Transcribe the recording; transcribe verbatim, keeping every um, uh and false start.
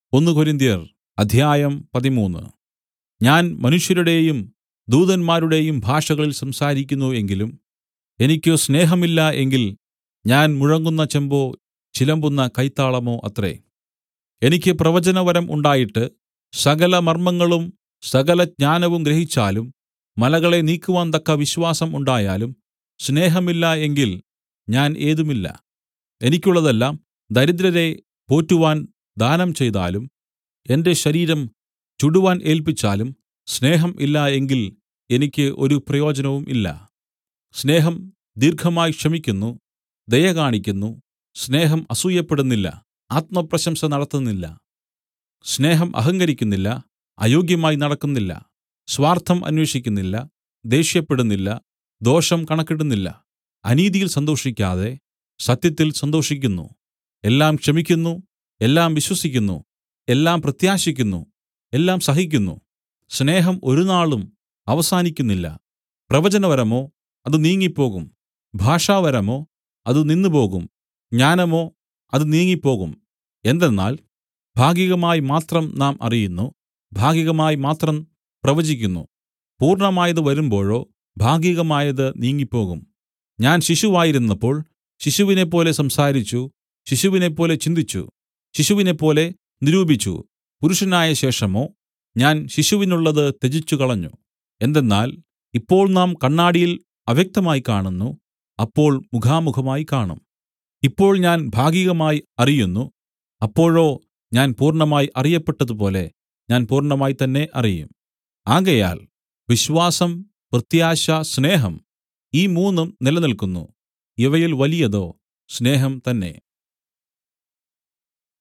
ഒന്ന് കൊരിന്ത്യർ അധ്യായം പതിമൂന്ന്. ഞാൻ മനുഷ്യരുടെയും ദൂതന്മാരുടെയും ഭാഷകളിൽ സംസാരിക്കുന്നു എങ്കിലും എനിക്ക് സ്നേഹമില്ല എങ്കിൽ ഞാൻ മുഴങ്ങുന്ന ചെമ്പോ ചിലമ്പുന്ന കൈത്താളമോ അത്രേ. എനിക്ക് പ്രവചനവരം ഉണ്ടായിട്ട് സകല മർമ്മങ്ങളും സകല ജ്ഞാനവും ഗ്രഹിച്ചാലും മലകളെ നീക്കുവാൻ തക്ക വിശ്വാസം ഉണ്ടായാലും സ്നേഹമില്ല എങ്കിൽ ഞാൻ ഏതുമില്ല. എനിക്കുള്ളതെല്ലാം ദരിദ്രരെ പോറ്റുവാൻ ദാനം ചെയ്താലും എന്റെ ശരീരം ചുടുവാൻ ഏല്പിച്ചാലും സ്നേഹം ഇല്ല എങ്കിൽ എനിക്ക് ഒരു പ്രയോജനവും ഇല്ല. സ്നേഹം ദീർഘമായി ക്ഷമിക്കുന്നു, ദയ കാണിക്കുന്നു. സ്നേഹം അസൂയപ്പെടുന്നില്ല, ആത്മപ്രശംസ നടത്തുന്നില്ല. സ്നേഹം അഹങ്കരിക്കുന്നില്ല, അയോഗ്യമായി നടക്കുന്നില്ല, സ്വാർത്ഥം അന്വേഷിക്കുന്നില്ല, ദേഷ്യപ്പെടുന്നില്ല, ദോഷം കണക്കിടുന്നില്ല. അനീതിയിൽ സന്തോഷിക്കാതെ സത്യത്തിൽ സന്തോഷിക്കുന്നു. എല്ലാം ക്ഷമിക്കുന്നു, എല്ലാം വിശ്വസിക്കുന്നു, എല്ലാം പ്രത്യാശിക്കുന്നു, എല്ലാം സഹിക്കുന്നു. സ്നേഹം ഒരുനാളും അവസാനിക്കുന്നില്ല. പ്രവചനവരമോ അത് നീങ്ങിപ്പോകും, ഭാഷാവരമോ അത് നിന്നുപോകും, ജ്ഞാനമോ അത് നീങ്ങിപ്പോകും. എന്തെന്നാൽ ഭാഗികമായി മാത്രം നാം അറിയുന്നു, ഭാഗികമായി മാത്രം പ്രവചിക്കുന്നു. പൂർണ്ണമായത് വരുമ്പോഴോ ഭാഗികമായത് നീങ്ങിപ്പോകും. ഞാൻ ശിശുവായിരുന്നപ്പോൾ ശിശുവിനെപ്പോലെ സംസാരിച്ചു, ശിശുവിനെപ്പോലെ ചിന്തിച്ചു, ശിശുവിനെപ്പോലെ നിരൂപിച്ചു. പുരുഷനായ ശേഷമോ ഞാൻ ശിശുവിനുള്ളത് ത്യജിച്ചുകളഞ്ഞു. എന്തെന്നാൽ ഇപ്പോൾ നാം കണ്ണാടിയിൽ അവ്യക്തമായി കാണുന്നു, അപ്പോൾ മുഖാമുഖമായി കാണും. ഇപ്പോൾ ഞാൻ ഭാഗികമായി അറിയുന്നു, അപ്പോഴോ ഞാൻ പൂർണ്ണമായി അറിയപ്പെട്ടതുപോലെ ഞാൻ പൂർണ്ണമായി തന്നെ അറിയും. ആകയാൽ വിശ്വാസം, പ്രത്യാശ, സ്നേഹം ഈ മൂന്നും നിലനിൽക്കുന്നു. ഇവയിൽ വലിയതോ സ്നേഹം തന്നെ.